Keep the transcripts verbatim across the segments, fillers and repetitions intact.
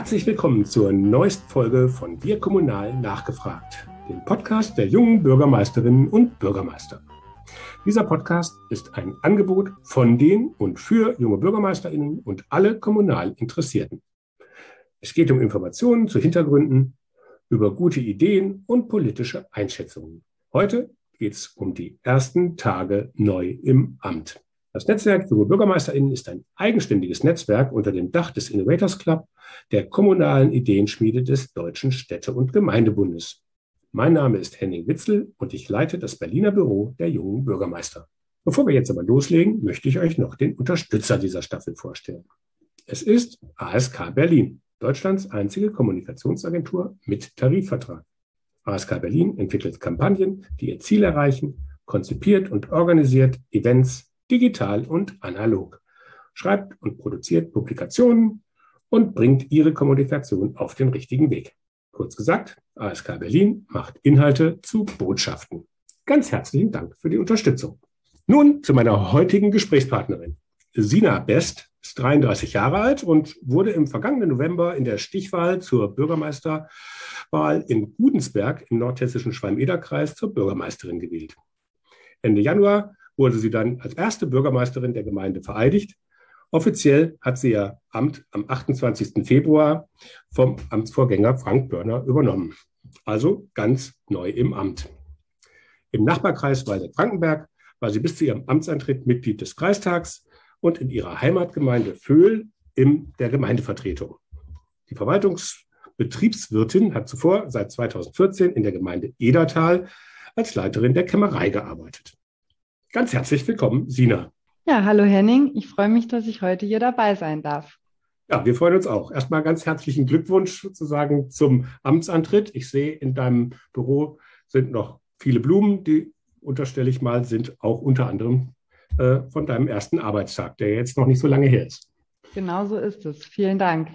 Herzlich willkommen zur neuesten Folge von Wir Kommunal nachgefragt, dem Podcast der jungen Bürgermeisterinnen und Bürgermeister. Dieser Podcast ist ein Angebot von den und für junge BürgermeisterInnen und alle kommunal Interessierten. Es geht um Informationen zu Hintergründen, über gute Ideen und politische Einschätzungen. Heute geht es um die ersten Tage neu im Amt. Das Netzwerk Junge BürgermeisterInnen ist ein eigenständiges Netzwerk unter dem Dach des Innovators Club, der kommunalen Ideenschmiede des Deutschen Städte- und Gemeindebundes. Mein Name ist Henning Witzel und ich leite das Berliner Büro der jungen Bürgermeister. Bevor wir jetzt aber loslegen, möchte ich euch noch den Unterstützer dieser Staffel vorstellen. Es ist A S K Berlin, Deutschlands einzige Kommunikationsagentur mit Tarifvertrag. A S K Berlin entwickelt Kampagnen, die ihr Ziel erreichen, konzipiert und organisiert Events, digital und analog, schreibt und produziert Publikationen und bringt ihre Kommunikation auf den richtigen Weg. Kurz gesagt, A S K Berlin macht Inhalte zu Botschaften. Ganz herzlichen Dank für die Unterstützung. Nun zu meiner heutigen Gesprächspartnerin. Sina Best ist dreiunddreißig Jahre alt und wurde im vergangenen November in der Stichwahl zur Bürgermeisterwahl in Gudensberg im nordhessischen Schwalm-Eder-Kreis zur Bürgermeisterin gewählt. Ende Januar wurde sie dann als erste Bürgermeisterin der Gemeinde vereidigt. Offiziell hat sie ihr Amt am achtundzwanzigsten Februar vom Amtsvorgänger Frank Börner übernommen. Also ganz neu im Amt. Im Nachbarkreis Waldeck-Frankenberg war sie bis zu ihrem Amtsantritt Mitglied des Kreistags und in ihrer Heimatgemeinde Vöhl in der Gemeindevertretung. Die Verwaltungsbetriebswirtin hat zuvor seit zweitausendvierzehn in der Gemeinde Edertal als Leiterin der Kämmerei gearbeitet. Ganz herzlich willkommen, Sina. Ja, hallo Henning. Ich freue mich, dass ich heute hier dabei sein darf. Ja, wir freuen uns auch. Erstmal ganz herzlichen Glückwunsch sozusagen zum Amtsantritt. Ich sehe, in deinem Büro sind noch viele Blumen, die, unterstelle ich mal, sind auch unter anderem äh, von deinem ersten Arbeitstag, der jetzt noch nicht so lange her ist. Genau so ist es. Vielen Dank.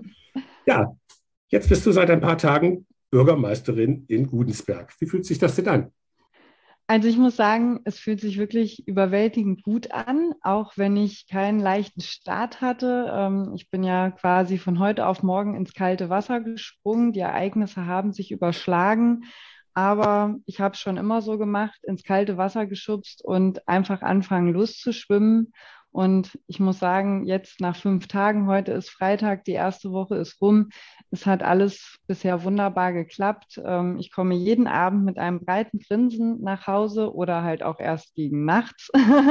Ja, jetzt bist du seit ein paar Tagen Bürgermeisterin in Gudensberg. Wie fühlt sich das denn an? Also ich muss sagen, es fühlt sich wirklich überwältigend gut an, auch wenn ich keinen leichten Start hatte. Ähm, ich bin ja quasi von heute auf morgen ins kalte Wasser gesprungen. Die Ereignisse haben sich überschlagen, aber ich habe es schon immer so gemacht, ins kalte Wasser geschubst und einfach anfangen loszuschwimmen. Und ich muss sagen, jetzt nach fünf Tagen, heute ist Freitag, die erste Woche ist rum. Es hat alles bisher wunderbar geklappt. Ähm, ich komme jeden Abend mit einem breiten Grinsen nach Hause oder halt auch erst gegen nachts.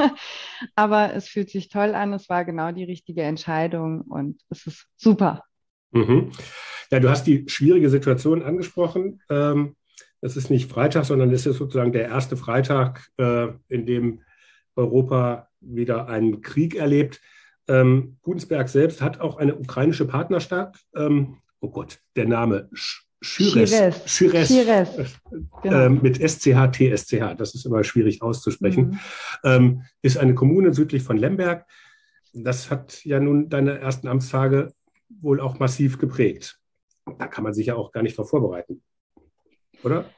Aber es fühlt sich toll an. Es war genau die richtige Entscheidung und es ist super. Mhm. Ja, du hast die schwierige Situation angesprochen. Ähm, es ist nicht Freitag, sondern es ist sozusagen der erste Freitag, äh, in dem Europa wieder einen Krieg erlebt. Ähm, Gudensberg selbst hat auch eine ukrainische Partnerstadt. Ähm, oh Gott, der Name Shyres, Chires. Shyres Chires. äh, Genau. mit S C H T S C H, das ist immer schwierig auszusprechen, Mhm. ähm, ist eine Kommune südlich von Lemberg. Das hat ja nun deine ersten Amtstage wohl auch massiv geprägt. Da kann man sich ja auch gar nicht darauf vorbereiten, oder?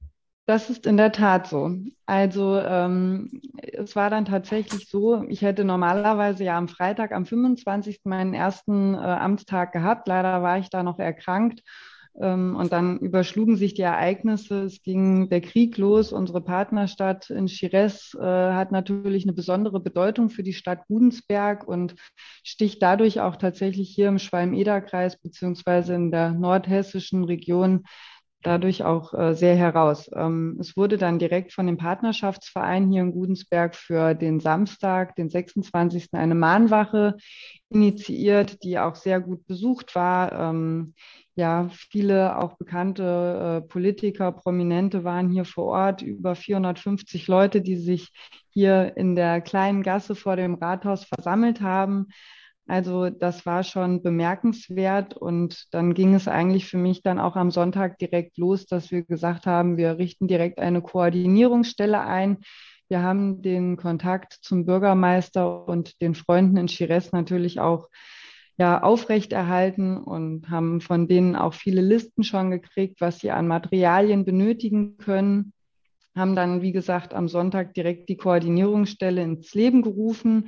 Das ist in der Tat so. Also ähm, es war dann tatsächlich so, ich hätte normalerweise ja am Freitag, am fünfundzwanzigsten meinen ersten äh, Amtstag gehabt. Leider war ich da noch erkrankt. Ähm, und dann überschlugen sich die Ereignisse. Es ging der Krieg los. Unsere Partnerstadt in Chires äh, hat natürlich eine besondere Bedeutung für die Stadt Gudensberg und sticht dadurch auch tatsächlich hier im Schwalm-Eder-Kreis beziehungsweise in der nordhessischen Region dadurch auch äh, sehr heraus. Ähm, es wurde dann direkt von dem Partnerschaftsverein hier in Gudensberg für den Samstag, den sechsundzwanzigsten eine Mahnwache initiiert, die auch sehr gut besucht war. Ähm, ja, viele auch bekannte äh, Politiker, Prominente waren hier vor Ort, über vierhundertfünfzig Leute, die sich hier in der kleinen Gasse vor dem Rathaus versammelt haben. Also das war schon bemerkenswert und dann ging es eigentlich für mich dann auch am Sonntag direkt los, dass wir gesagt haben, wir richten direkt eine Koordinierungsstelle ein. Wir haben den Kontakt zum Bürgermeister und den Freunden in Chires natürlich auch ja, aufrechterhalten und haben von denen auch viele Listen schon gekriegt, was sie an Materialien benötigen können. Haben dann, wie gesagt, am Sonntag direkt die Koordinierungsstelle ins Leben gerufen,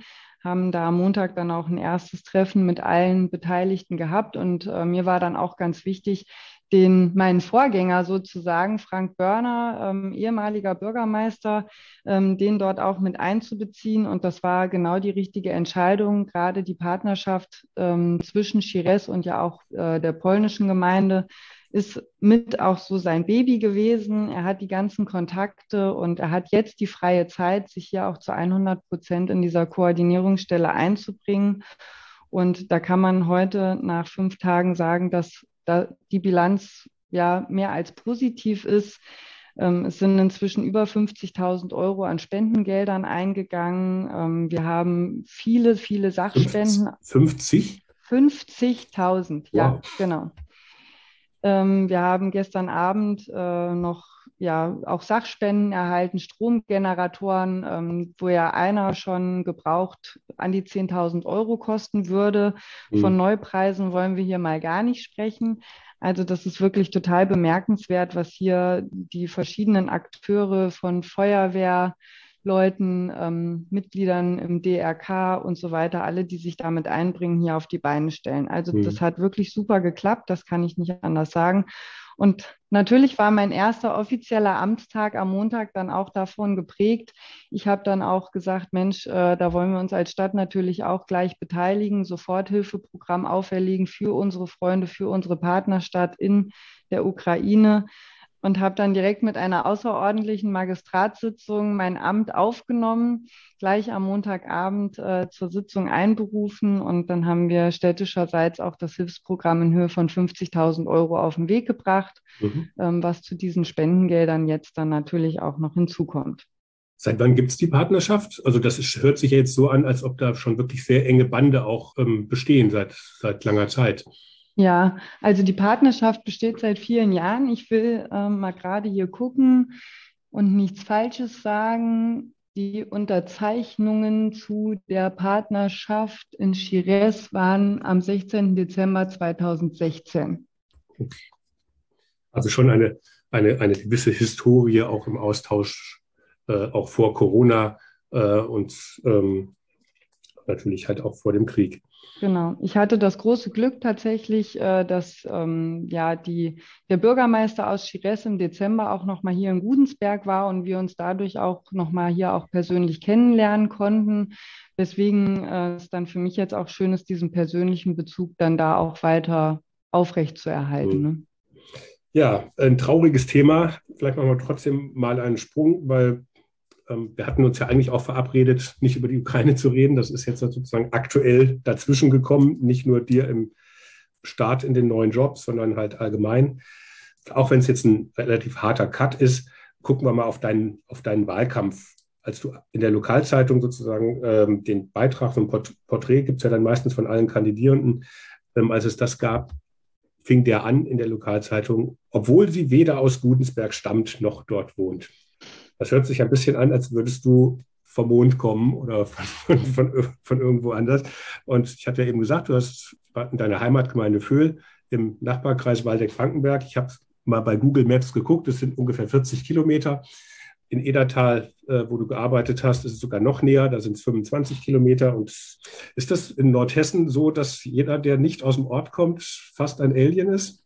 haben da am Montag dann auch ein erstes Treffen mit allen Beteiligten gehabt. Und äh, mir war dann auch ganz wichtig, den meinen Vorgänger sozusagen, Frank Börner, ähm, ehemaliger Bürgermeister, ähm, den dort auch mit einzubeziehen. Und das war genau die richtige Entscheidung, gerade die Partnerschaft ähm, zwischen Schires und ja auch äh, der polnischen Gemeinde ist mit auch so sein Baby gewesen. Er hat die ganzen Kontakte und er hat jetzt die freie Zeit, sich hier auch zu hundert Prozent in dieser Koordinierungsstelle einzubringen. Und da kann man heute nach fünf Tagen sagen, dass da die Bilanz ja mehr als positiv ist. Ähm, es sind inzwischen über fünfzigtausend Euro an Spendengeldern eingegangen. Ähm, wir haben viele, viele Sachspenden. fünfzig? fünfzigtausend, ja, Wow. genau. Ähm, wir haben gestern Abend äh, noch ja auch Sachspenden erhalten, Stromgeneratoren, ähm, wo ja einer schon gebraucht an die zehntausend Euro kosten würde. Von Hm. Neupreisen wollen wir hier mal gar nicht sprechen. Also das ist wirklich total bemerkenswert, was hier die verschiedenen Akteure von Feuerwehr, Leuten, ähm, Mitgliedern im D R K und so weiter, alle, die sich damit einbringen, hier auf die Beine stellen. Also das Hm. hat wirklich super geklappt, das kann ich nicht anders sagen. Und natürlich war mein erster offizieller Amtstag am Montag dann auch davon geprägt. Ich habe dann auch gesagt, Mensch, äh, da wollen wir uns als Stadt natürlich auch gleich beteiligen, Soforthilfeprogramm auferlegen für unsere Freunde, für unsere Partnerstadt in der Ukraine und habe dann direkt mit einer außerordentlichen Magistratssitzung mein Amt aufgenommen, gleich am Montagabend äh, zur Sitzung einberufen und dann haben wir städtischerseits auch das Hilfsprogramm in Höhe von fünfzigtausend Euro auf den Weg gebracht, Mhm. ähm, was zu diesen Spendengeldern jetzt dann natürlich auch noch hinzukommt. Seit wann gibt es die Partnerschaft? Also das ist, hört sich ja jetzt so an, als ob da schon wirklich sehr enge Bande auch ähm, bestehen seit, seit langer Zeit. Ja, also die Partnerschaft besteht seit vielen Jahren. Ich will ähm, mal gerade hier gucken und nichts Falsches sagen. Die Unterzeichnungen zu der Partnerschaft in Schires waren am sechzehnten Dezember zweitausendsechzehn. Also schon eine, eine, eine gewisse Historie auch im Austausch, äh, auch vor Corona äh, und ähm, natürlich halt auch vor dem Krieg. Genau. Ich hatte das große Glück tatsächlich, äh, dass ähm, ja die, der Bürgermeister aus Schires im Dezember auch noch mal hier in Gudensberg war und wir uns dadurch auch noch mal hier auch persönlich kennenlernen konnten. Deswegen äh, ist dann für mich jetzt auch schön ist, diesen persönlichen Bezug dann da auch weiter aufrechtzuerhalten. Hm. Ne? Ja, ein trauriges Thema. Vielleicht machen wir trotzdem mal einen Sprung, weil ähm, wir hatten uns ja eigentlich auch verabredet, nicht über die Ukraine zu reden. Das ist jetzt sozusagen aktuell dazwischen gekommen, nicht nur dir im Start in den neuen Job, sondern halt allgemein. Auch wenn es jetzt ein relativ harter Cut ist, gucken wir mal auf deinen, auf deinen Wahlkampf. Als du in der Lokalzeitung sozusagen ähm, den Beitrag, so ein Port Porträt gibt es ja dann meistens von allen Kandidierenden, ähm, als es das gab, fing der an in der Lokalzeitung, obwohl sie weder aus Gudensberg stammt noch dort wohnt. Das hört sich ein bisschen an, als würdest du vom Mond kommen oder von, von, von irgendwo anders. Und ich hatte ja eben gesagt, du hast in deiner Heimatgemeinde Vöhl im Nachbarkreis Waldeck-Frankenberg. Ich habe mal bei Google Maps geguckt, es sind ungefähr vierzig Kilometer. In Edertal, äh, wo du gearbeitet hast, ist es sogar noch näher, da sind es fünfundzwanzig Kilometer. Und ist das in Nordhessen so, dass jeder, der nicht aus dem Ort kommt, fast ein Alien ist?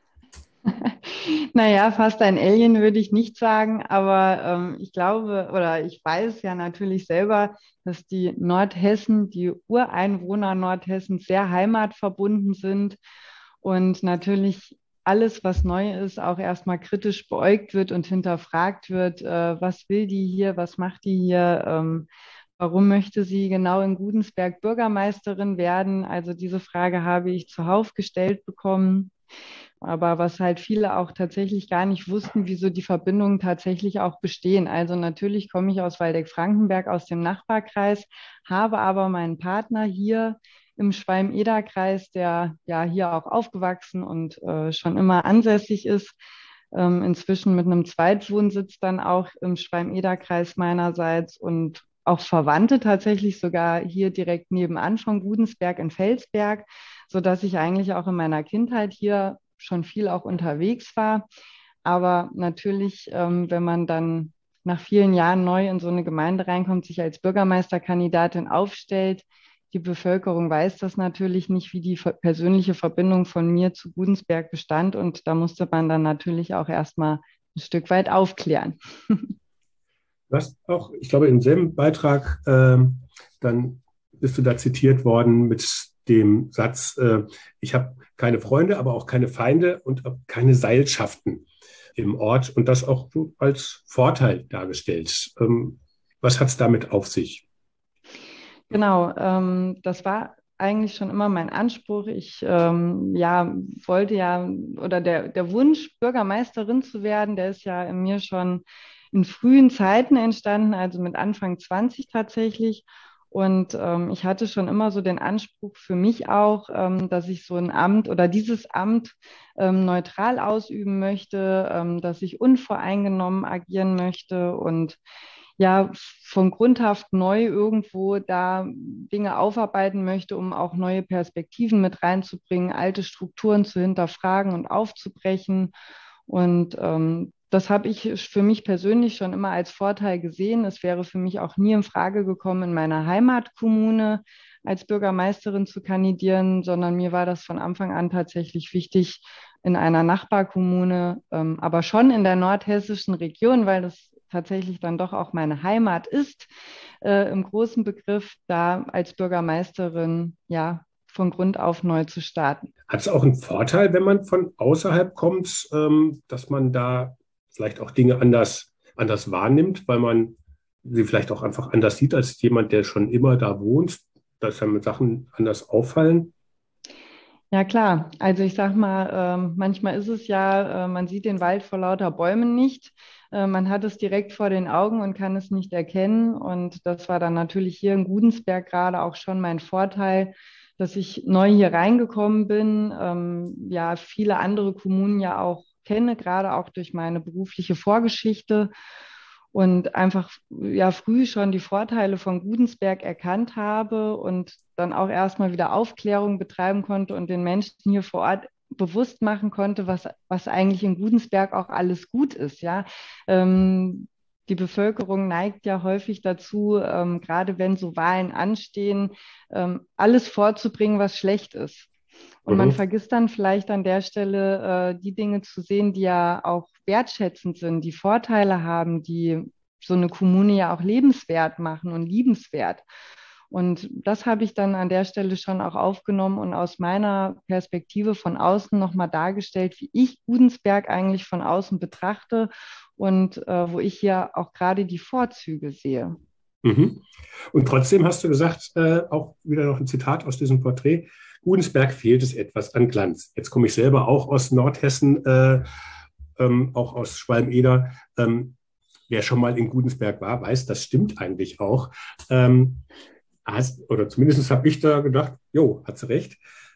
Naja, fast ein Alien würde ich nicht sagen, aber ähm, ich glaube oder ich weiß ja natürlich selber, dass die Nordhessen, die Ureinwohner Nordhessens sehr heimatverbunden sind und natürlich alles, was neu ist, auch erstmal kritisch beäugt wird und hinterfragt wird, äh, was will die hier, was macht die hier, ähm, warum möchte sie genau in Gudensberg Bürgermeisterin werden? Also diese Frage habe ich zuhauf gestellt bekommen. Aber was halt viele auch tatsächlich gar nicht wussten, wieso die Verbindungen tatsächlich auch bestehen. Also natürlich komme ich aus Waldeck-Frankenberg, aus dem Nachbarkreis, habe aber meinen Partner hier im Schwalm-Eder-Kreis, der ja hier auch aufgewachsen und äh, schon immer ansässig ist, ähm, inzwischen mit einem Zweitwohnsitz dann auch im Schwalm-Eder-Kreis meinerseits und auch Verwandte tatsächlich sogar hier direkt nebenan von Gudensberg in Felsberg, sodass ich eigentlich auch in meiner Kindheit hier schon viel auch unterwegs war. Aber natürlich, ähm, wenn man dann nach vielen Jahren neu in so eine Gemeinde reinkommt, sich als Bürgermeisterkandidatin aufstellt. Die Bevölkerung weiß das natürlich nicht, wie die persönliche Verbindung von mir zu Gudensberg bestand. Und da musste man dann natürlich auch erstmal ein Stück weit aufklären. Du hast auch, ich glaube, im selben Beitrag, ähm, dann bist du da zitiert worden mit dem Satz, äh, ich habe keine Freunde, aber auch keine Feinde und auch keine Seilschaften im Ort und das auch so als Vorteil dargestellt. Ähm, was hat es damit auf sich? Genau, ähm, das war eigentlich schon immer mein Anspruch. Ich ähm, ja, wollte ja, oder der, der Wunsch, Bürgermeisterin zu werden, der ist ja in mir schon in frühen Zeiten entstanden, also mit Anfang zwanzig tatsächlich. Und ähm, ich hatte schon immer so den Anspruch für mich auch, ähm, dass ich so ein Amt oder dieses Amt ähm, neutral ausüben möchte, ähm, dass ich unvoreingenommen agieren möchte und ja von grundhaft neu irgendwo da Dinge aufarbeiten möchte, um auch neue Perspektiven mit reinzubringen, alte Strukturen zu hinterfragen und aufzubrechen. Und ähm, das habe ich für mich persönlich schon immer als Vorteil gesehen. Es wäre für mich auch nie in Frage gekommen, in meiner Heimatkommune als Bürgermeisterin zu kandidieren, sondern mir war das von Anfang an tatsächlich wichtig, in einer Nachbarkommune, ähm, aber schon in der nordhessischen Region, weil das tatsächlich dann doch auch meine Heimat ist, äh, im großen Begriff, da als Bürgermeisterin ja von Grund auf neu zu starten. Hat es auch einen Vorteil, wenn man von außerhalb kommt, ähm, dass man da vielleicht auch Dinge anders, anders wahrnimmt, weil man sie vielleicht auch einfach anders sieht als jemand, der schon immer da wohnt, dass einem Sachen anders auffallen? Ja klar, also ich sag mal, ähm, manchmal ist es ja, äh, man sieht den Wald vor lauter Bäumen nicht. Äh, man hat es direkt vor den Augen und kann es nicht erkennen. Und das war dann natürlich hier in Gudensberg gerade auch schon mein Vorteil, dass ich neu hier reingekommen bin. Ähm, ja, viele andere Kommunen ja auch kenne, gerade auch durch meine berufliche Vorgeschichte und einfach ja früh schon die Vorteile von Gudensberg erkannt habe und dann auch erstmal wieder Aufklärung betreiben konnte und den Menschen hier vor Ort bewusst machen konnte, was, was eigentlich in Gudensberg auch alles gut ist, ja. Ähm, die Bevölkerung neigt ja häufig dazu, ähm, gerade wenn so Wahlen anstehen, ähm, alles vorzubringen, was schlecht ist. Und man Mhm. vergisst dann vielleicht an der Stelle äh, die Dinge zu sehen, die ja auch wertschätzend sind, die Vorteile haben, die so eine Kommune ja auch lebenswert machen und liebenswert. Und das habe ich dann an der Stelle schon auch aufgenommen und aus meiner Perspektive von außen nochmal dargestellt, wie ich Gudensberg eigentlich von außen betrachte und äh, wo ich hier auch gerade die Vorzüge sehe. Mhm. Und trotzdem hast du gesagt, äh, auch wieder noch ein Zitat aus diesem Porträt, Gudensberg fehlt es etwas an Glanz. Jetzt komme ich selber auch aus Nordhessen, äh, ähm, auch aus Schwalm-Eder. Ähm, wer schon mal in Gudensberg war, weiß, das stimmt eigentlich auch. Ähm, hast, oder zumindest habe ich da gedacht, jo, hat sie recht.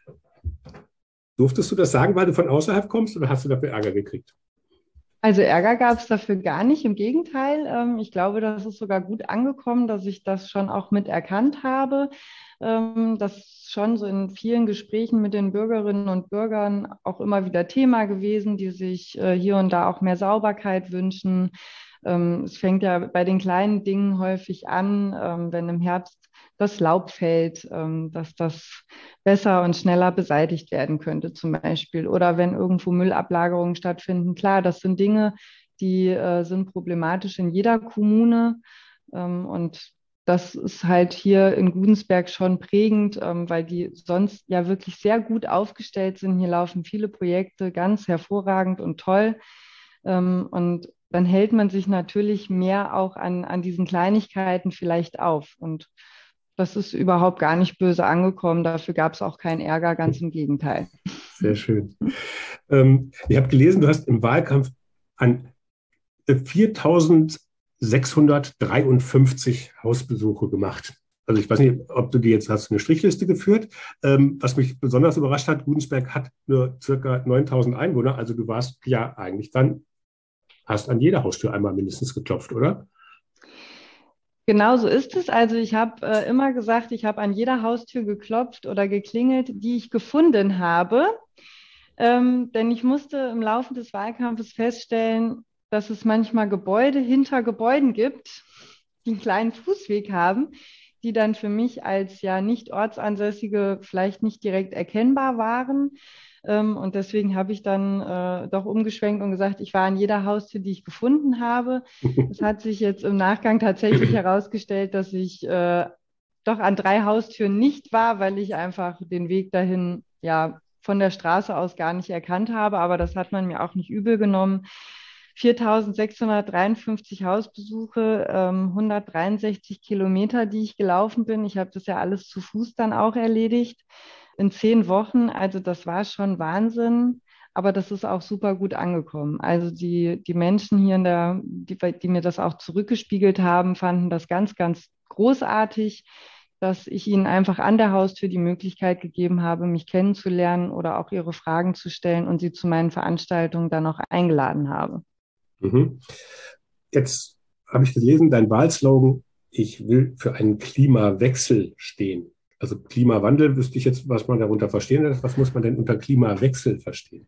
Durftest du das sagen, weil du von außerhalb kommst oder hast du dafür Ärger gekriegt? Also Ärger gab es dafür gar nicht. Im Gegenteil, ähm, ich glaube, das ist sogar gut angekommen, dass ich das schon auch mit erkannt habe. Ähm, das ist schon so in vielen Gesprächen mit den Bürgerinnen und Bürgern auch immer wieder Thema gewesen, die sich äh, hier und da auch mehr Sauberkeit wünschen. Ähm, es fängt ja bei den kleinen Dingen häufig an, ähm, wenn im Herbst das Laub fällt, ähm, dass das besser und schneller beseitigt werden könnte, zum Beispiel. Oder wenn irgendwo Müllablagerungen stattfinden. Klar, das sind Dinge, die äh, sind problematisch in jeder Kommune. Ähm, und das ist halt hier in Gudensberg schon prägend, ähm, weil die sonst ja wirklich sehr gut aufgestellt sind. Hier laufen viele Projekte ganz hervorragend und toll. Ähm, und dann hält man sich natürlich mehr auch an, an diesen Kleinigkeiten vielleicht auf. Und das ist überhaupt gar nicht böse angekommen. Dafür gab es auch keinen Ärger, ganz im Gegenteil. Sehr schön. Ähm, ich habe gelesen, du hast im Wahlkampf an viertausendsechshundertdreiundfünfzig Hausbesuche gemacht. Also ich weiß nicht, ob du die jetzt hast eine Strichliste geführt. Ähm, was mich besonders überrascht hat, Gudensberg hat nur circa neuntausend Einwohner. Also du warst ja eigentlich dann, hast an jeder Haustür einmal mindestens geklopft, oder? Genau so ist es. Also ich habe äh, immer gesagt, ich habe an jeder Haustür geklopft oder geklingelt, die ich gefunden habe. Ähm, denn ich musste im Laufe des Wahlkampfes feststellen, dass es manchmal Gebäude hinter Gebäuden gibt, die einen kleinen Fußweg haben, die dann für mich als ja nicht Ortsansässige vielleicht nicht direkt erkennbar waren. Ähm, und deswegen habe ich dann äh, doch umgeschwenkt und gesagt, ich war an jeder Haustür, die ich gefunden habe. Es hat sich jetzt im Nachgang tatsächlich herausgestellt, dass ich äh, doch an drei Haustüren nicht war, weil ich einfach den Weg dahin ja von der Straße aus gar nicht erkannt habe. Aber das hat man mir auch nicht übel genommen. viertausendsechshundertdreiundfünfzig Hausbesuche, ähm, hundertdreiundsechzig Kilometer, die ich gelaufen bin. Ich habe das ja alles zu Fuß dann auch erledigt in zehn Wochen. Also das war schon Wahnsinn. Aber das ist auch super gut angekommen. Also die, die Menschen hier in der, die, die mir das auch zurückgespiegelt haben, fanden das ganz, ganz großartig, dass ich ihnen einfach an der Haustür die Möglichkeit gegeben habe, mich kennenzulernen oder auch ihre Fragen zu stellen und sie zu meinen Veranstaltungen dann auch eingeladen habe. Mhm. Jetzt habe ich gelesen, dein Wahlslogan, ich will für einen Klimawechsel stehen. Also Klimawandel wüsste ich jetzt, was man darunter verstehen kann. Was muss man denn unter Klimawechsel verstehen?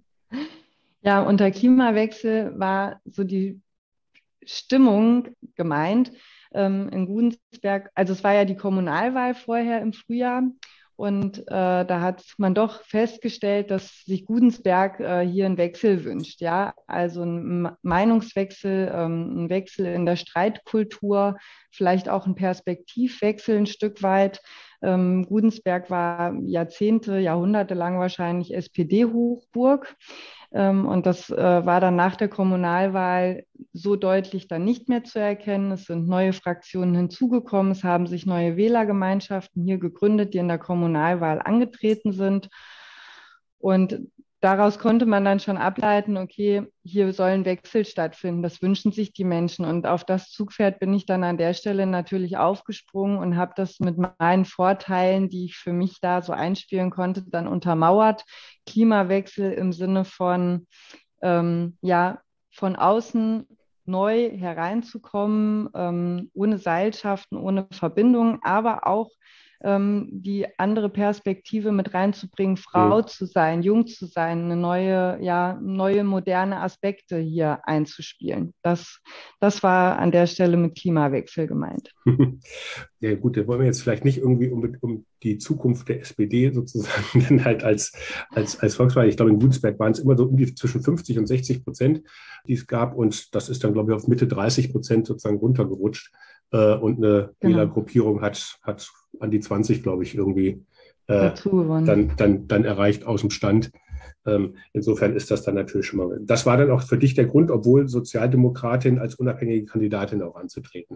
Ja, unter Klimawechsel war so die Stimmung gemeint ähm, in Gudensberg. Also es war ja die Kommunalwahl vorher im Frühjahr und äh, da hat man doch festgestellt, dass sich Gudensberg äh, hier einen Wechsel wünscht. Ja, also ein Meinungswechsel, ähm, ein Wechsel in der Streitkultur, vielleicht auch ein Perspektivwechsel ein Stück weit. Ähm, Gudensberg war Jahrzehnte, Jahrhunderte lang wahrscheinlich S P D-Hochburg. Ähm, und das äh, war dann nach der Kommunalwahl so deutlich dann nicht mehr zu erkennen. Es sind neue Fraktionen hinzugekommen. Es haben sich neue Wählergemeinschaften hier gegründet, die in der Kommunalwahl angetreten sind. Und daraus konnte man dann schon ableiten, okay, hier soll ein Wechsel stattfinden. Das wünschen sich die Menschen. Und auf das Zugpferd bin ich dann an der Stelle natürlich aufgesprungen und habe das mit meinen Vorteilen, die ich für mich da so einspielen konnte, dann untermauert. Klimawechsel im Sinne von, ähm, ja, von außen neu hereinzukommen, ähm, ohne Seilschaften, ohne Verbindungen, aber auch ähm, die andere Perspektive mit reinzubringen, Frau Hm. zu sein, jung zu sein, eine neue, ja, neue moderne Aspekte hier einzuspielen. Das, das war an der Stelle mit Klimawechsel gemeint. Ja gut, da wollen wir jetzt vielleicht nicht irgendwie um, um die Zukunft der S P D sozusagen dann halt als, als, als Volkswahl. Ich glaube, in Gunsberg waren es immer so um die zwischen fünfzig und sechzig Prozent, die es gab. Und das ist dann, glaube ich, auf Mitte dreißig Prozent sozusagen runtergerutscht. Äh, und eine Genau, Wählergruppierung hat, hat an die zwanzig, glaube ich, irgendwie äh, dazu gewonnen. dann, dann, dann erreicht aus dem Stand. Ähm, insofern ist das dann natürlich schon mal. Das war dann auch für dich der Grund, obwohl Sozialdemokratin als unabhängige Kandidatin auch anzutreten.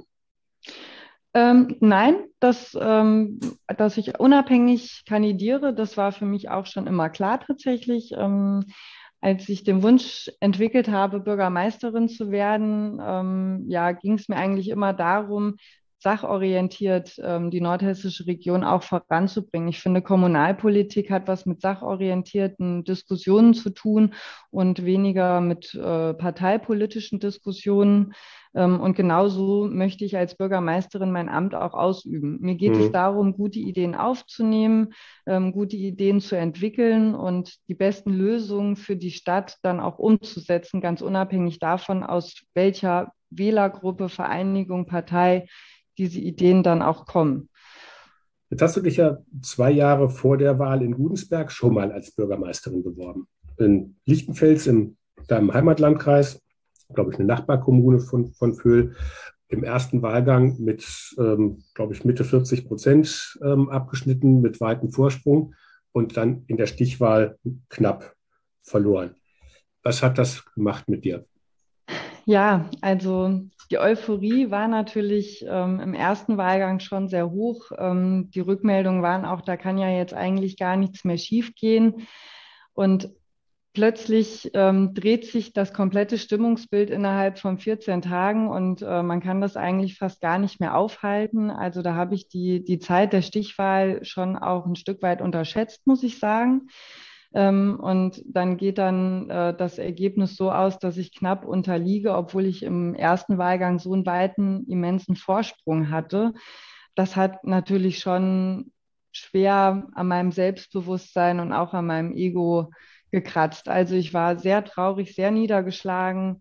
Ähm, nein, dass, ähm, dass ich unabhängig kandidiere, das war für mich auch schon immer klar tatsächlich. Ähm, als ich den Wunsch entwickelt habe, Bürgermeisterin zu werden, ähm, ja, ging es mir eigentlich immer darum, sachorientiert ähm, die nordhessische Region auch voranzubringen. Ich finde, Kommunalpolitik hat was mit sachorientierten Diskussionen zu tun und weniger mit äh, parteipolitischen Diskussionen. Ähm, und genauso möchte ich als Bürgermeisterin mein Amt auch ausüben. Mir geht es Hm. darum, gute Ideen aufzunehmen, ähm, gute Ideen zu entwickeln und die besten Lösungen für die Stadt dann auch umzusetzen, ganz unabhängig davon, aus welcher Wählergruppe, Vereinigung, Partei diese Ideen dann auch kommen. Jetzt hast du dich ja zwei Jahre vor der Wahl in Gudensberg schon mal als Bürgermeisterin beworben. In Lichtenfels, in deinem Heimatlandkreis, glaube ich, eine Nachbarkommune von, von Vöhl, im ersten Wahlgang mit, ähm, glaube ich, Mitte vierzig Prozent ähm, abgeschnitten, mit weitem Vorsprung und dann in der Stichwahl knapp verloren. Was hat das gemacht mit dir? Ja, also die Euphorie war natürlich ähm, im ersten Wahlgang schon sehr hoch. Ähm, die Rückmeldungen waren auch, da kann ja jetzt eigentlich gar nichts mehr schiefgehen. Und plötzlich ähm, dreht sich das komplette Stimmungsbild innerhalb von vierzehn Tagen und äh, man kann das eigentlich fast gar nicht mehr aufhalten. Also da habe ich die, die Zeit der Stichwahl schon auch ein Stück weit unterschätzt, muss ich sagen. Ähm, und dann geht dann äh, das Ergebnis so aus, dass ich knapp unterliege, obwohl ich im ersten Wahlgang so einen weiten, immensen Vorsprung hatte. Das hat natürlich schon schwer an meinem Selbstbewusstsein und auch an meinem Ego gekratzt. Also ich war sehr traurig, sehr niedergeschlagen,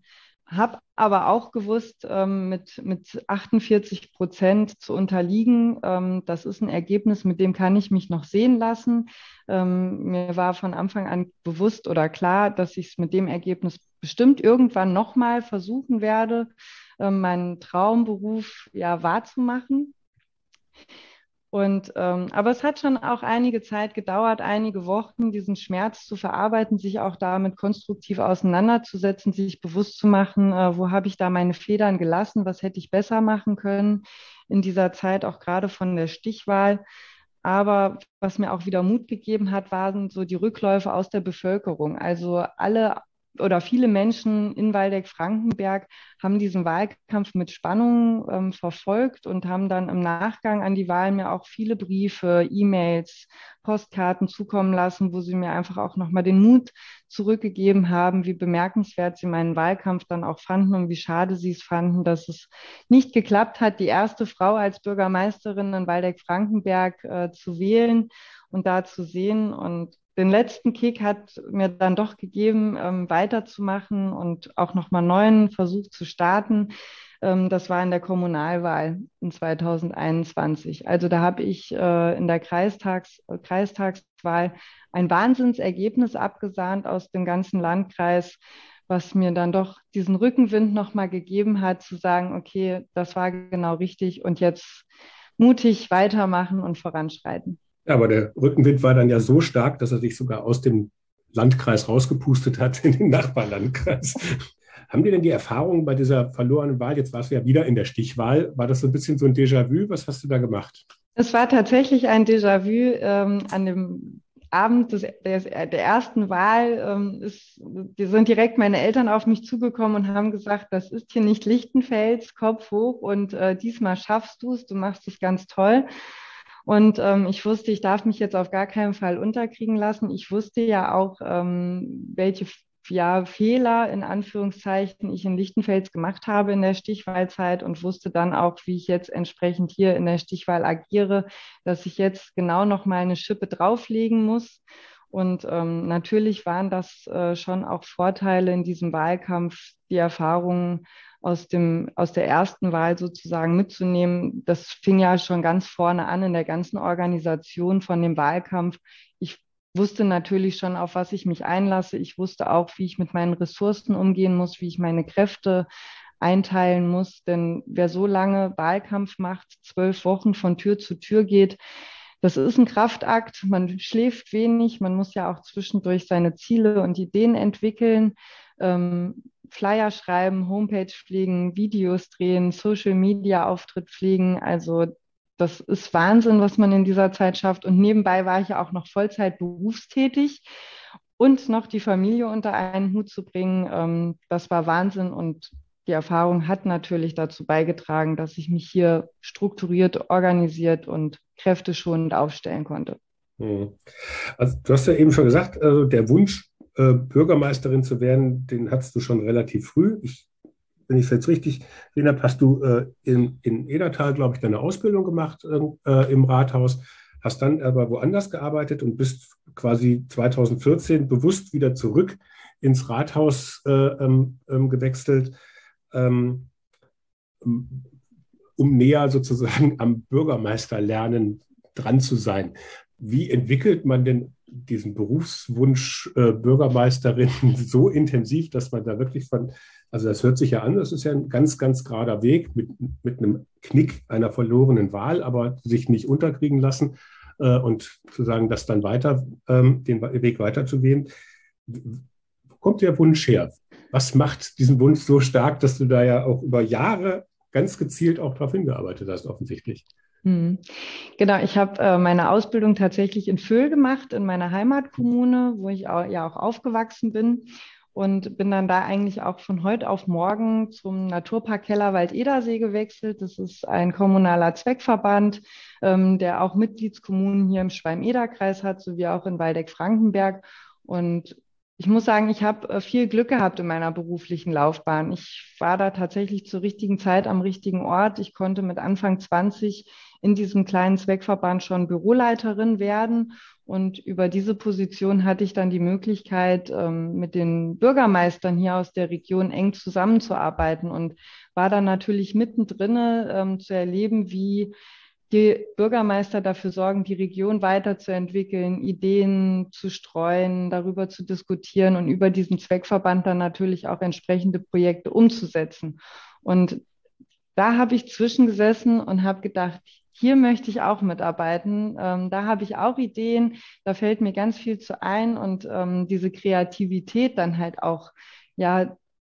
habe aber auch gewusst, ähm, mit, mit achtundvierzig Prozent zu unterliegen. Ähm, das ist ein Ergebnis, mit dem kann ich mich noch sehen lassen. Ähm, mir war von Anfang an bewusst oder klar, dass ich es mit dem Ergebnis bestimmt irgendwann nochmal versuchen werde, ähm, meinen Traumberuf ja wahrzumachen. Und ähm, aber es hat schon auch einige Zeit gedauert, einige Wochen, diesen Schmerz zu verarbeiten, sich auch damit konstruktiv auseinanderzusetzen, sich bewusst zu machen, äh, wo habe ich da meine Federn gelassen, was hätte ich besser machen können in dieser Zeit, auch gerade von der Stichwahl. Aber was mir auch wieder Mut gegeben hat, waren so die Rückläufe aus der Bevölkerung. Also alle oder viele Menschen in Waldeck-Frankenberg haben diesen Wahlkampf mit Spannung ähm, verfolgt und haben dann im Nachgang an die Wahl mir auch viele Briefe, E-Mails, Postkarten zukommen lassen, wo sie mir einfach auch nochmal den Mut zurückgegeben haben, wie bemerkenswert sie meinen Wahlkampf dann auch fanden und wie schade sie es fanden, dass es nicht geklappt hat, die erste Frau als Bürgermeisterin in Waldeck-Frankenberg äh, zu wählen und da zu sehen. Und den letzten Kick hat mir dann doch gegeben, ähm, weiterzumachen und auch nochmal einen neuen Versuch zu starten. Ähm, das war in der Kommunalwahl in zweitausendeinundzwanzig. Also da habe ich äh, in der Kreistags Kreistagswahl ein Wahnsinnsergebnis abgesahnt aus dem ganzen Landkreis, was mir dann doch diesen Rückenwind nochmal gegeben hat, zu sagen, okay, das war genau richtig und jetzt mutig weitermachen und voranschreiten. Ja, aber der Rückenwind war dann ja so stark, dass er sich sogar aus dem Landkreis rausgepustet hat in den Nachbarlandkreis. Haben die denn die Erfahrungen bei dieser verlorenen Wahl, jetzt warst du ja wieder in der Stichwahl, war das so ein bisschen so ein Déjà-vu? Was hast du da gemacht? Es war tatsächlich ein Déjà-vu ähm, an dem Abend des, des, der ersten Wahl. Ähm, ist, die sind direkt meine Eltern auf mich zugekommen und haben gesagt, das ist hier nicht Lichtenfels, Kopf hoch und äh, diesmal schaffst du es, du machst es ganz toll. Und ähm, ich wusste, ich darf mich jetzt auf gar keinen Fall unterkriegen lassen. Ich wusste ja auch, ähm, welche ja, Fehler in Anführungszeichen ich in Lichtenfels gemacht habe in der Stichwahlzeit und wusste dann auch, wie ich jetzt entsprechend hier in der Stichwahl agiere, dass ich jetzt genau noch mal eine Schippe drauflegen muss. Und ähm, natürlich waren das äh, schon auch Vorteile in diesem Wahlkampf, die Erfahrungen aus dem, aus der ersten Wahl sozusagen mitzunehmen. Das fing ja schon ganz vorne an in der ganzen Organisation von dem Wahlkampf. Ich wusste natürlich schon, auf was ich mich einlasse. Ich wusste auch, wie ich mit meinen Ressourcen umgehen muss, wie ich meine Kräfte einteilen muss. Denn wer so lange Wahlkampf macht, zwölf Wochen von Tür zu Tür geht, das ist ein Kraftakt. Man schläft wenig. Man muss ja auch zwischendurch seine Ziele und Ideen entwickeln. Ähm, Flyer schreiben, Homepage pflegen, Videos drehen, Social Media Auftritt pflegen. Also das ist Wahnsinn, was man in dieser Zeit schafft. Und nebenbei war ich ja auch noch Vollzeit berufstätig und noch die Familie unter einen Hut zu bringen. Ähm, das war Wahnsinn und die Erfahrung hat natürlich dazu beigetragen, dass ich mich hier strukturiert, organisiert und kräfteschonend aufstellen konnte. Hm. Also du hast ja eben schon gesagt, also der Wunsch, äh, Bürgermeisterin zu werden, den hattest du schon relativ früh. Ich, wenn ich es jetzt richtig gesehen habe, hast du äh, in, in Edertal, glaube ich, deine Ausbildung gemacht äh, im Rathaus, hast dann aber woanders gearbeitet und bist quasi zweitausendvierzehn bewusst wieder zurück ins Rathaus äh, ähm, ähm, gewechselt, ähm, um näher sozusagen am Bürgermeisterlernen dran zu sein. Wie entwickelt man denn diesen Berufswunsch äh, Bürgermeisterin so intensiv, dass man da wirklich von, also das hört sich ja an, das ist ja ein ganz, ganz gerader Weg mit, mit einem Knick einer verlorenen Wahl, aber sich nicht unterkriegen lassen äh, und zu sagen, das dann weiter, ähm, den Weg weiterzugehen. Wo kommt der Wunsch her? Was macht diesen Wunsch so stark, dass du da ja auch über Jahre ganz gezielt auch darauf hingearbeitet hast, offensichtlich? Hm. Genau, ich habe äh, meine Ausbildung tatsächlich in Vöhl gemacht, in meiner Heimatkommune, wo ich auch, ja auch aufgewachsen bin und bin dann da eigentlich auch von heute auf morgen zum Naturpark Kellerwald-Edersee gewechselt. Das ist ein kommunaler Zweckverband, ähm, der auch Mitgliedskommunen hier im Schwalm-Eder-Kreis hat, sowie auch in Waldeck-Frankenberg. Und ich muss sagen, ich habe äh, viel Glück gehabt in meiner beruflichen Laufbahn. Ich war da tatsächlich zur richtigen Zeit am richtigen Ort. Ich konnte mit Anfang zwanzig in diesem kleinen Zweckverband schon Büroleiterin werden. Und über diese Position hatte ich dann die Möglichkeit, ähm, mit den Bürgermeistern hier aus der Region eng zusammenzuarbeiten und war dann natürlich mittendrin, ähm, zu erleben, wie die Bürgermeister dafür sorgen, die Region weiterzuentwickeln, Ideen zu streuen, darüber zu diskutieren und über diesen Zweckverband dann natürlich auch entsprechende Projekte umzusetzen. Und da habe ich zwischengesessen und habe gedacht, hier möchte ich auch mitarbeiten. Ähm, da habe ich auch Ideen, da fällt mir ganz viel zu ein und ähm, diese Kreativität dann halt auch ja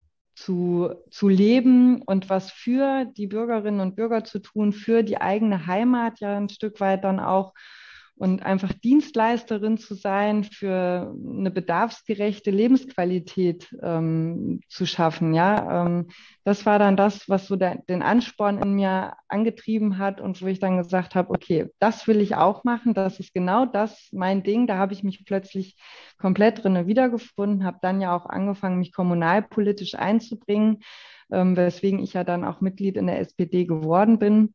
zu, zu leben und was für die Bürgerinnen und Bürger zu tun, für die eigene Heimat ja ein Stück weit dann auch und einfach Dienstleisterin zu sein, für eine bedarfsgerechte Lebensqualität ähm, zu schaffen. Ja, ähm, das war dann das, was so der, den Ansporn in mir angetrieben hat und wo ich dann gesagt habe, okay, das will ich auch machen. Das ist genau das mein Ding. Da habe ich mich plötzlich komplett drin wiedergefunden, habe dann ja auch angefangen, mich kommunalpolitisch einzubringen, ähm, weswegen ich ja dann auch Mitglied in der S P D geworden bin.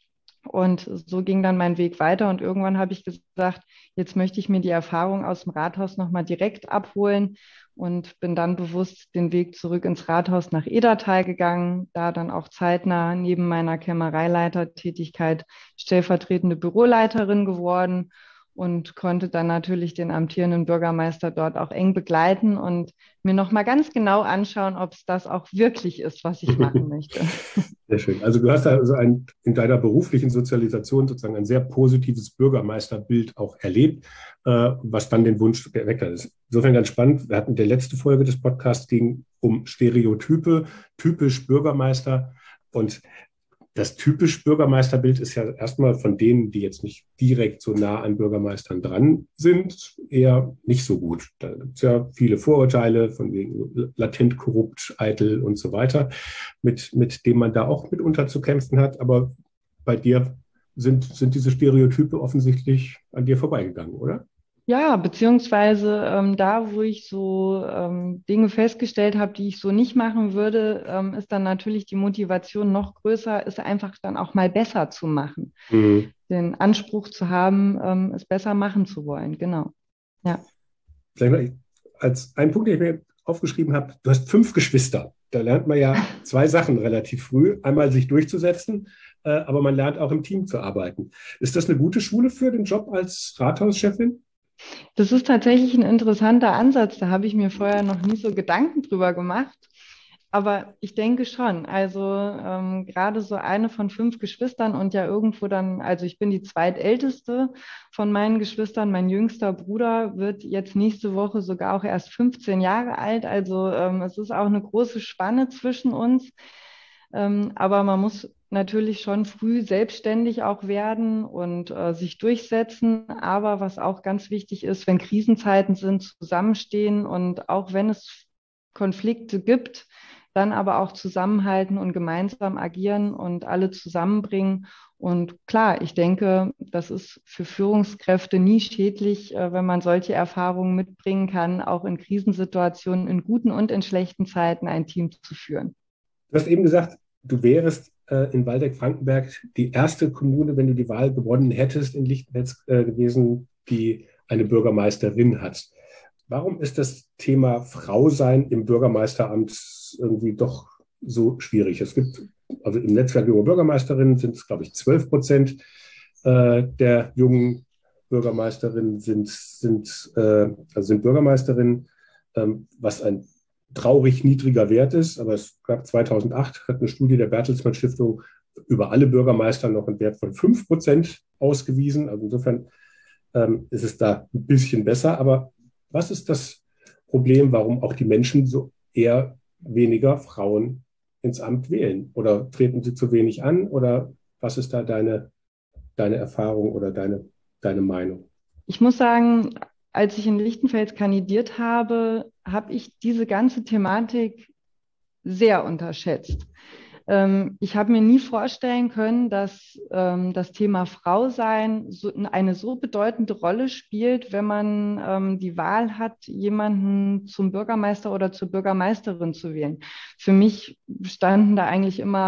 Und so ging dann mein Weg weiter. Und irgendwann habe ich gesagt, jetzt möchte ich mir die Erfahrung aus dem Rathaus nochmal direkt abholen und bin dann bewusst den Weg zurück ins Rathaus nach Edertal gegangen, da dann auch zeitnah neben meiner Kämmereileitertätigkeit stellvertretende Büroleiterin geworden und konnte dann natürlich den amtierenden Bürgermeister dort auch eng begleiten und mir nochmal ganz genau anschauen, ob es das auch wirklich ist, was ich machen möchte. Sehr schön. Also du hast also ein, in deiner beruflichen Sozialisation sozusagen ein sehr positives Bürgermeisterbild auch erlebt, äh, was dann den Wunsch geweckt hat. Das ist insofern ganz spannend. Wir hatten die letzte Folge des Podcasts ging um Stereotype, typisch Bürgermeister. Und das typisch Bürgermeisterbild ist ja erstmal von denen, die jetzt nicht direkt so nah an Bürgermeistern dran sind, eher nicht so gut. Da gibt es ja viele Vorurteile von wegen latent korrupt, eitel und so weiter, mit, mit dem man da auch mitunter zu kämpfen hat. Aber bei dir sind, sind diese Stereotype offensichtlich an dir vorbeigegangen, oder? Ja, beziehungsweise ähm, da, wo ich so ähm, Dinge festgestellt habe, die ich so nicht machen würde, ähm, ist dann natürlich die Motivation noch größer, es einfach dann auch mal besser zu machen. Mhm. Den Anspruch zu haben, ähm, es besser machen zu wollen. Genau. Ja. Vielleicht mal als ein Punkt, den ich mir aufgeschrieben habe, du hast fünf Geschwister. Da lernt man ja zwei Sachen relativ früh. Einmal sich durchzusetzen, äh, aber man lernt auch im Team zu arbeiten. Ist das eine gute Schule für den Job als Rathauschefin? Das ist tatsächlich ein interessanter Ansatz. Da habe ich mir vorher noch nie so Gedanken drüber gemacht. Aber ich denke schon. Also ähm, gerade so eine von fünf Geschwistern und ja irgendwo dann, also ich bin die zweitälteste von meinen Geschwistern. Mein jüngster Bruder wird jetzt nächste Woche sogar auch erst fünfzehn Jahre alt. Also ähm, es ist auch eine große Spanne zwischen uns. Ähm, aber man muss natürlich schon früh selbstständig auch werden und äh, sich durchsetzen. Aber was auch ganz wichtig ist, wenn Krisenzeiten sind, zusammenstehen und auch wenn es Konflikte gibt, dann aber auch zusammenhalten und gemeinsam agieren und alle zusammenbringen. Und klar, ich denke, das ist für Führungskräfte nie schädlich, äh, wenn man solche Erfahrungen mitbringen kann, auch in Krisensituationen, in guten und in schlechten Zeiten ein Team zu führen. Du hast eben gesagt, du wärst äh, in Waldeck-Frankenberg die erste Kommune, wenn du die Wahl gewonnen hättest, in Lichtenetz äh, gewesen, die eine Bürgermeisterin hat. Warum ist das Thema Frau sein im Bürgermeisteramt irgendwie doch so schwierig? Es gibt, also im Netzwerk junger Bürgermeisterinnen sind es, glaube ich, zwölf Prozent äh, der jungen Bürgermeisterinnen sind, sind, äh, also sind Bürgermeisterinnen, ähm, was ein traurig niedriger Wert ist. Aber es gab zweitausendacht, hat eine Studie der Bertelsmann Stiftung über alle Bürgermeister noch einen Wert von fünf Prozent ausgewiesen. Also insofern ähm, ist es da ein bisschen besser. Aber was ist das Problem, warum auch die Menschen so eher weniger Frauen ins Amt wählen? Oder treten sie zu wenig an? Oder was ist da deine, deine Erfahrung oder deine, deine Meinung? Ich muss sagen, als ich in Lichtenfels kandidiert habe, habe ich diese ganze Thematik sehr unterschätzt. Ähm, ich habe mir nie vorstellen können, dass ähm, das Thema Frau sein so, eine so bedeutende Rolle spielt, wenn man ähm, die Wahl hat, jemanden zum Bürgermeister oder zur Bürgermeisterin zu wählen. Für mich standen da eigentlich immer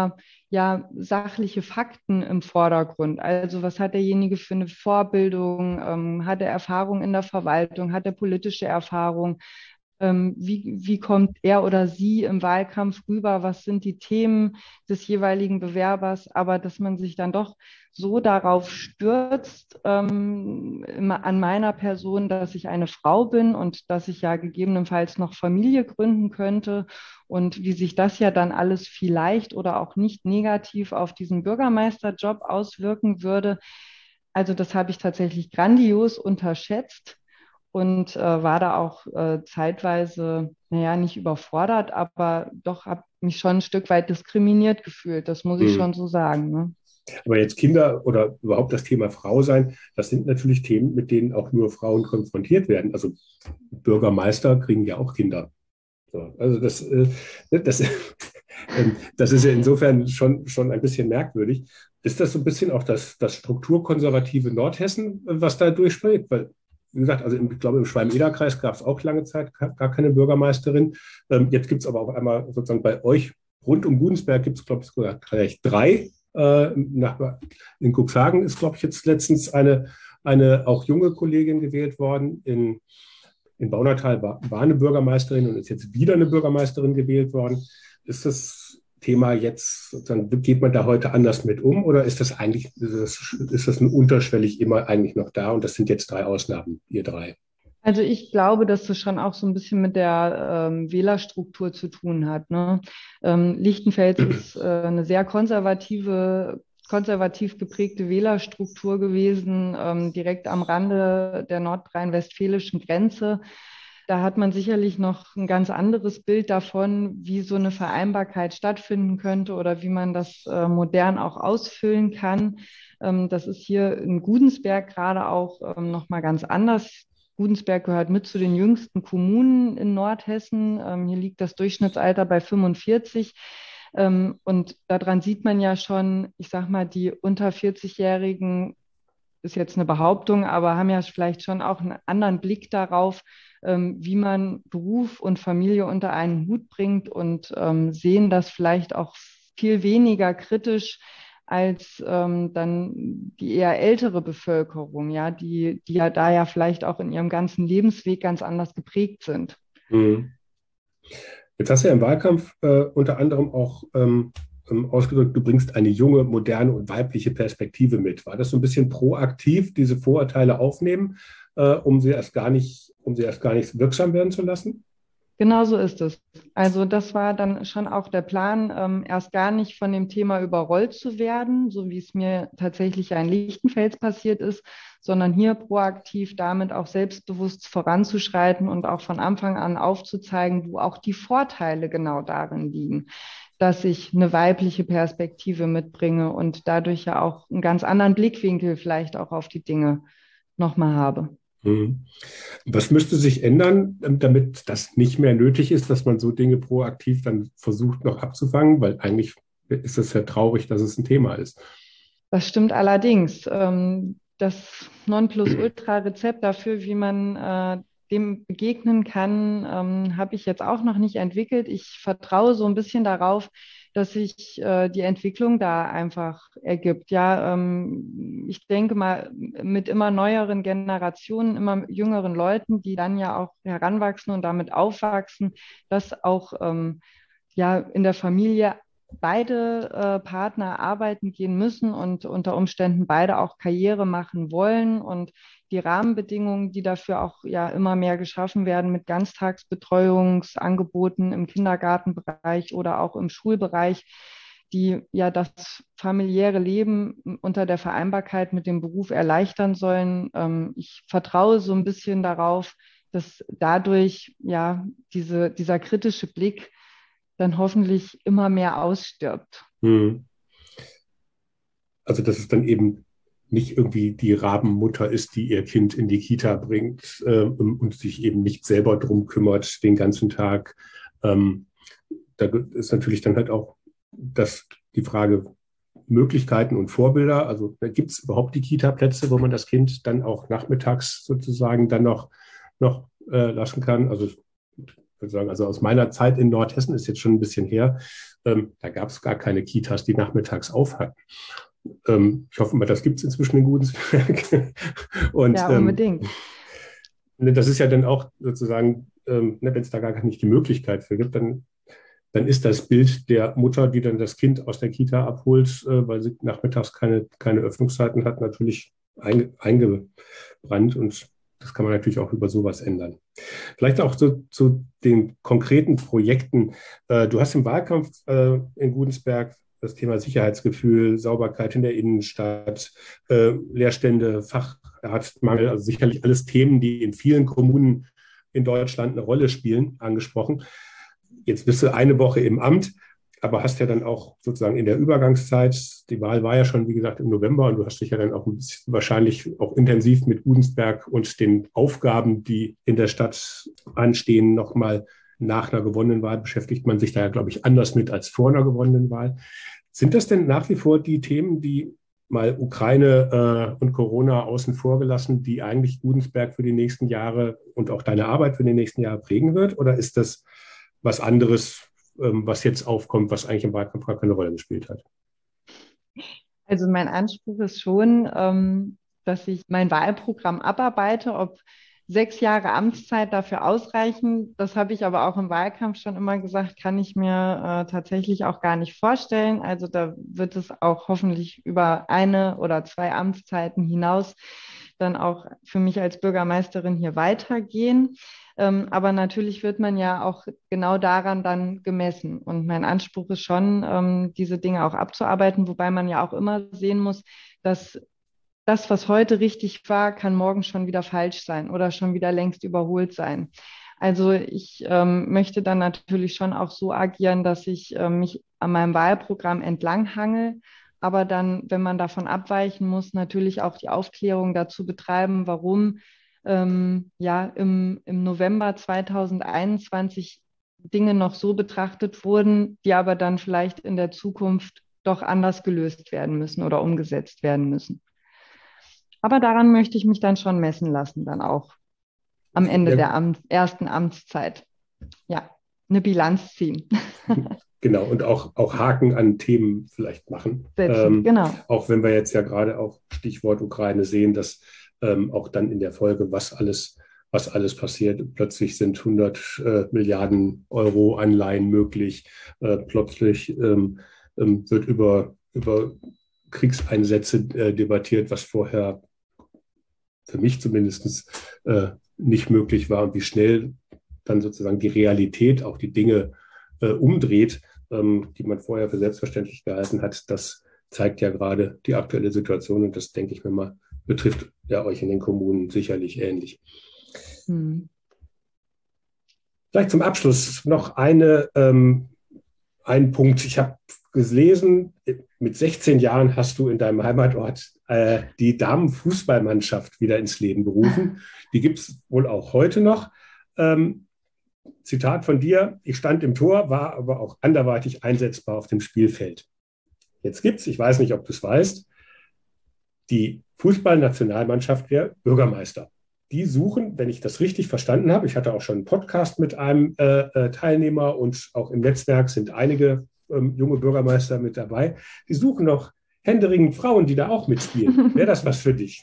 ja sachliche Fakten im Vordergrund. Also was hat derjenige für eine Vorbildung? Ähm, hat er Erfahrung in der Verwaltung? Hat er politische Erfahrung? Ähm, wie, wie kommt er oder sie im Wahlkampf rüber? Was sind die Themen des jeweiligen Bewerbers? Aber dass man sich dann doch so darauf stürzt, ähm, immer an meiner Person, dass ich eine Frau bin und dass ich ja gegebenenfalls noch Familie gründen könnte und wie sich das ja dann alles vielleicht oder auch nicht negativ auf diesen Bürgermeisterjob auswirken würde. Also das habe ich tatsächlich grandios unterschätzt und äh, war da auch äh, zeitweise, naja, nicht überfordert, aber doch habe mich schon ein Stück weit diskriminiert gefühlt. Das muss ich Hm. schon so sagen. Ne? Aber jetzt Kinder oder überhaupt das Thema Frau sein, das sind natürlich Themen, mit denen auch nur Frauen konfrontiert werden. Also Bürgermeister kriegen ja auch Kinder. So, also das, äh, das, ähm, das ist ja insofern schon, schon ein bisschen merkwürdig. Ist das so ein bisschen auch das, das strukturkonservative Nordhessen, was da durchspricht? Weil, wie gesagt, also im, ich glaube, im Schwalm-Eder-Kreis gab es auch lange Zeit gar keine Bürgermeisterin. Ähm, jetzt gibt es aber auf einmal sozusagen bei euch rund um Gudensberg gibt es, glaube ich, sogar gleich drei. Äh, nach, in Cuxhagen ist, glaube ich, jetzt letztens eine, eine auch junge Kollegin gewählt worden. In in Baunatal war, war eine Bürgermeisterin und ist jetzt wieder eine Bürgermeisterin gewählt worden. Ist das Thema jetzt, dann geht man da heute anders mit um oder ist das eigentlich, ist das, ist das ein unterschwellig immer eigentlich noch da und das sind jetzt drei Ausnahmen, ihr drei? Also ich glaube, dass das schon auch so ein bisschen mit der ähm, Wählerstruktur zu tun hat. Ne? Ähm, Lichtenfels ist äh, eine sehr konservative, konservativ geprägte Wählerstruktur gewesen, ähm, direkt am Rande der nordrhein-westfälischen Grenze. Da hat man sicherlich noch ein ganz anderes Bild davon, wie so eine Vereinbarkeit stattfinden könnte oder wie man das äh, modern auch ausfüllen kann. Ähm, das ist hier in Gudensberg gerade auch ähm, noch mal ganz anders. Gudensberg gehört mit zu den jüngsten Kommunen in Nordhessen. Ähm, hier liegt das Durchschnittsalter bei fünfundvierzig. Ähm, und daran sieht man ja schon, ich sag mal, die unter vierzig-Jährigen ist jetzt eine Behauptung, aber haben ja vielleicht schon auch einen anderen Blick darauf, ähm, wie man Beruf und Familie unter einen Hut bringt und ähm, sehen das vielleicht auch viel weniger kritisch als ähm, dann die eher ältere Bevölkerung, ja, die, die ja da ja vielleicht auch in ihrem ganzen Lebensweg ganz anders geprägt sind. Mhm. Jetzt hast du ja im Wahlkampf äh, unter anderem auch ähm, ähm, ausgedrückt, du bringst eine junge, moderne und weibliche Perspektive mit. War das so ein bisschen proaktiv, diese Vorurteile aufnehmen, äh, um sie erst gar nicht, um sie erst gar nicht wirksam werden zu lassen? Genau so ist es. Also das war dann schon auch der Plan, ähm, erst gar nicht von dem Thema überrollt zu werden, so wie es mir tatsächlich ja in Lichtenfels passiert ist, sondern hier proaktiv damit auch selbstbewusst voranzuschreiten und auch von Anfang an aufzuzeigen, wo auch die Vorteile genau darin liegen, dass ich eine weibliche Perspektive mitbringe und dadurch ja auch einen ganz anderen Blickwinkel vielleicht auch auf die Dinge nochmal habe. Mhm. Was müsste sich ändern, ähm, damit das nicht mehr nötig ist, dass man so Dinge proaktiv dann versucht noch abzufangen? Weil eigentlich ist es ja traurig, dass es ein Thema ist. Das stimmt allerdings. Ähm, das Nonplusultra-Rezept dafür, wie man äh, dem begegnen kann, ähm, habe ich jetzt auch noch nicht entwickelt. Ich vertraue so ein bisschen darauf, dass sich äh, die Entwicklung da einfach ergibt. Ja, ähm, ich denke mal, mit immer neueren Generationen, immer jüngeren Leuten, die dann ja auch heranwachsen und damit aufwachsen, dass auch ähm, ja in der Familie beide äh, Partner arbeiten gehen müssen und unter Umständen beide auch Karriere machen wollen und die Rahmenbedingungen, die dafür auch ja immer mehr geschaffen werden mit Ganztagsbetreuungsangeboten im Kindergartenbereich oder auch im Schulbereich, die ja das familiäre Leben unter der Vereinbarkeit mit dem Beruf erleichtern sollen. Ähm, ich vertraue so ein bisschen darauf, dass dadurch ja diese, dieser kritische Blick dann hoffentlich immer mehr ausstirbt. Hm. Also, dass es dann eben nicht irgendwie die Rabenmutter ist, die ihr Kind in die Kita bringt äh, und, und sich eben nicht selber drum kümmert den ganzen Tag. Ähm, da ist natürlich dann halt auch das, die Frage Möglichkeiten und Vorbilder. Also gibt es überhaupt die Kita-Plätze, wo man das Kind dann auch nachmittags sozusagen dann noch, noch äh, lassen kann? Also würde sagen, also aus meiner Zeit in Nordhessen ist jetzt schon ein bisschen her, ähm, da gab es gar keine Kitas, die nachmittags auf hatten. Ähm, ich hoffe mal, das gibt es inzwischen in Gudensberg. Und Ja, ähm, unbedingt. das ist ja dann auch sozusagen, ähm, ne, wenn es da gar nicht die Möglichkeit für gibt, dann, dann ist das Bild der Mutter, die dann das Kind aus der Kita abholt, äh, weil sie nachmittags keine, keine Öffnungszeiten hat, natürlich einge, eingebrannt. Und das kann man natürlich auch über sowas ändern. Vielleicht auch zu, zu den konkreten Projekten. Äh, du hast im Wahlkampf äh, in Gudensberg das Thema Sicherheitsgefühl, Sauberkeit in der Innenstadt, äh, Leerstände, Facharztmangel, also sicherlich alles Themen, die in vielen Kommunen in Deutschland eine Rolle spielen, angesprochen. Jetzt bist du eine Woche im Amt, aber hast ja dann auch sozusagen in der Übergangszeit, die Wahl war ja schon, wie gesagt, im November und du hast dich ja dann auch ein bisschen, wahrscheinlich auch intensiv mit Gudensberg und den Aufgaben, die in der Stadt anstehen, nochmal nach einer gewonnenen Wahl beschäftigt man sich da ja, glaube ich, anders mit als vor einer gewonnenen Wahl. Sind das denn nach wie vor die Themen, die mal Ukraine äh, und Corona außen vor gelassen, die eigentlich Gudensberg für die nächsten Jahre und auch deine Arbeit für die nächsten Jahre prägen wird? Oder ist das was anderes, ähm, was jetzt aufkommt, was eigentlich im Wahlkampf gar keine Rolle gespielt hat? Also mein Anspruch ist schon, ähm, dass ich mein Wahlprogramm abarbeite, ob sechs Jahre Amtszeit dafür ausreichen. Das habe ich aber auch im Wahlkampf schon immer gesagt, kann ich mir äh, tatsächlich auch gar nicht vorstellen. Also da wird es auch hoffentlich über eine oder zwei Amtszeiten hinaus dann auch für mich als Bürgermeisterin hier weitergehen. Ähm, aber natürlich wird man ja auch genau daran dann gemessen. Und mein Anspruch ist schon, ähm, diese Dinge auch abzuarbeiten, wobei man ja auch immer sehen muss, dass das, was heute richtig war, kann morgen schon wieder falsch sein oder schon wieder längst überholt sein. Also ich ähm, möchte dann natürlich schon auch so agieren, dass ich ähm, mich an meinem Wahlprogramm entlanghangel, aber dann, wenn man davon abweichen muss, natürlich auch die Aufklärung dazu betreiben, warum ähm, ja im, im November zweitausendeinundzwanzig Dinge noch so betrachtet wurden, die aber dann vielleicht in der Zukunft doch anders gelöst werden müssen oder umgesetzt werden müssen. Aber daran möchte ich mich dann schon messen lassen, dann auch am Ende Ja, der Amt, ersten Amtszeit. Ja, eine Bilanz ziehen. genau, und auch, auch Haken an Themen vielleicht machen. Setzen, Ähm, genau. auch wenn wir jetzt ja gerade auch Stichwort Ukraine sehen, dass ähm, auch dann in der Folge, was alles, was alles passiert. Plötzlich sind hundert äh, Milliarden Euro Anleihen möglich. Äh, plötzlich ähm, ähm, wird über, über Kriegseinsätze äh, debattiert, was vorher für mich zumindest äh, nicht möglich war und wie schnell dann sozusagen die Realität auch die Dinge äh, umdreht, ähm, die man vorher für selbstverständlich gehalten hat. Das zeigt ja gerade die aktuelle Situation und das, denke ich mir mal, betrifft ja euch in den Kommunen sicherlich ähnlich. Hm. Vielleicht zum Abschluss noch eine, ähm, ein Punkt. Ich habe gelesen, mit sechzehn Jahren hast du in deinem Heimatort äh, die Damenfußballmannschaft wieder ins Leben gerufen. Die gibt es wohl auch heute noch. Ähm, Zitat von dir: Ich stand im Tor, war aber auch anderweitig einsetzbar auf dem Spielfeld. Jetzt gibt es, ich weiß nicht, ob du es weißt, die Fußballnationalmannschaft der Bürgermeister. Die suchen, wenn ich das richtig verstanden habe, ich hatte auch schon einen Podcast mit einem äh, äh, Teilnehmer und auch im Netzwerk sind einige ähm, junge Bürgermeister mit dabei, die suchen noch händeringend Frauen, die da auch mitspielen. Wäre das was für dich?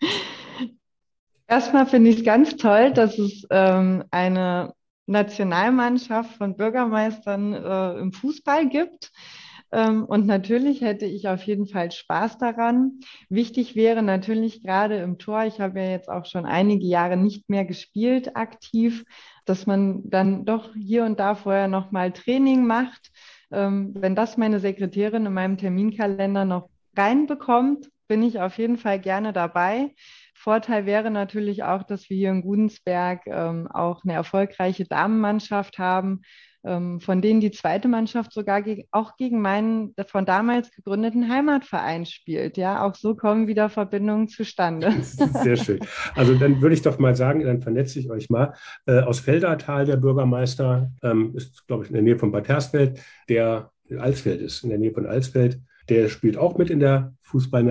Erstmal finde ich es ganz toll, dass es ähm, eine Nationalmannschaft von Bürgermeistern äh, im Fußball gibt. Ähm, und natürlich hätte ich auf jeden Fall Spaß daran. Wichtig wäre natürlich gerade im Tor, ich habe ja jetzt auch schon einige Jahre nicht mehr gespielt aktiv, dass man dann doch hier und da vorher nochmal Training macht. Ähm, wenn das meine Sekretärin in meinem Terminkalender noch reinbekommt, bin ich auf jeden Fall gerne dabei. Vorteil wäre natürlich auch, dass wir hier in Gudensberg ähm, auch eine erfolgreiche Damenmannschaft haben, ähm, von denen die zweite Mannschaft sogar geg auch gegen meinen von damals gegründeten Heimatverein spielt. Ja, auch so kommen wieder Verbindungen zustande. Sehr schön. Also dann würde ich doch mal sagen, dann vernetze ich euch mal. Äh, aus Feldertal, der Bürgermeister, ähm, ist, glaube ich, in der Nähe von Bad Hersfeld, der in Alsfeld ist, in der Nähe von Alsfeld. Der spielt auch mit in der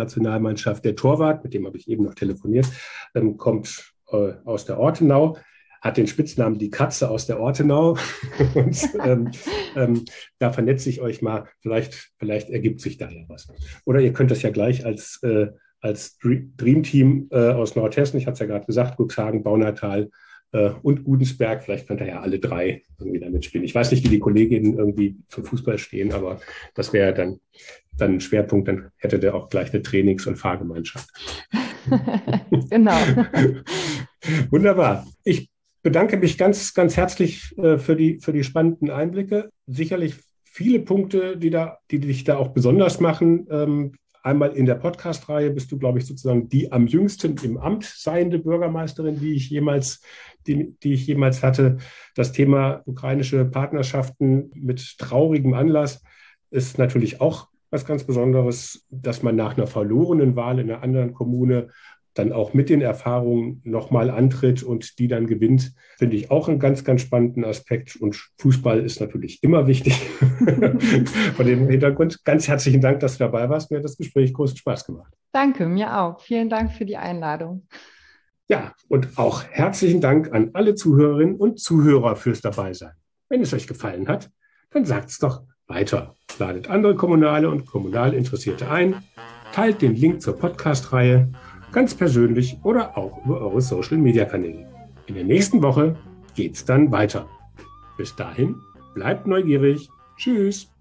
Fußballnationalmannschaft. Der Torwart, mit dem habe ich eben noch telefoniert, ähm, kommt äh, aus der Ortenau. hat den Spitznamen die Katze aus der Ortenau. Und ähm, ähm, da vernetze ich euch mal. Vielleicht, vielleicht ergibt sich da ja was. Oder ihr könnt das ja gleich als, äh, als Dream Team äh, aus Nordhessen, ich hatte es ja gerade gesagt, Cuxhagen, Baunatal äh, und Gudensberg, vielleicht könnt ihr ja alle drei irgendwie damit spielen. Ich weiß nicht, wie die Kolleginnen irgendwie zum Fußball stehen, aber das wäre dann, dann ein Schwerpunkt. Dann hätte der auch gleich eine Trainings- und Fahrgemeinschaft. Genau. Wunderbar. Ich bedanke mich ganz, ganz herzlich äh, für die, für die spannenden Einblicke. Sicherlich viele Punkte, die, da, die dich da auch besonders machen. Ähm, einmal in der Podcast-Reihe bist du, glaube ich, sozusagen die am jüngsten im Amt seiende Bürgermeisterin, die ich jemals, die, die ich jemals hatte. Das Thema ukrainische Partnerschaften mit traurigem Anlass ist natürlich auch was ganz Besonderes, dass man nach einer verlorenen Wahl in einer anderen Kommune dann auch mit den Erfahrungen nochmal antritt und die dann gewinnt, finde ich auch einen ganz, ganz spannenden Aspekt. Und Fußball ist natürlich immer wichtig. Von dem Hintergrund ganz herzlichen Dank, dass du dabei warst. Mir hat das Gespräch großen Spaß gemacht. Danke, mir auch. Vielen Dank für die Einladung. Ja, und auch herzlichen Dank an alle Zuhörerinnen und Zuhörer fürs Dabeisein. Wenn es euch gefallen hat, dann sagt es doch weiter. Ladet andere Kommunale und kommunal Interessierte ein, teilt den Link zur Podcast-Reihe, ganz persönlich oder auch über eure Social-Media-Kanäle. In der nächsten Woche geht's dann weiter. Bis dahin, bleibt neugierig. Tschüss.